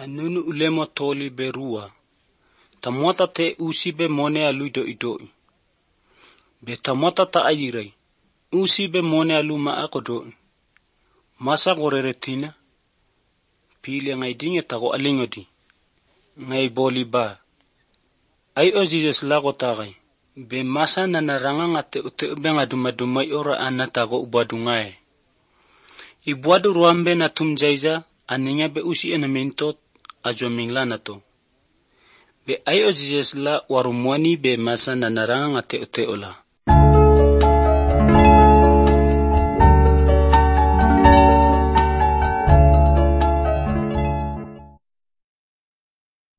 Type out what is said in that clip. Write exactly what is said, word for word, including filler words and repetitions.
Anunu ulemo toli berua. Tamota te usi be mone alu do idoi. Be tamota ta ayirai. Usi be mone alu ma akodoi. Masa goreretina. Pili ngai dinge tako alingodi. Ngai boli ba. Ai o Jesus lago tagai. Be masa na naranga ngate ute ube ngadumadumai ora anatago ubadungai. Ibuadu ruambe na tumjaiza aninya be usi enamintot ajo minglana to. Be ai o Jesus la warumwani be masa na naranga ngate ute ola.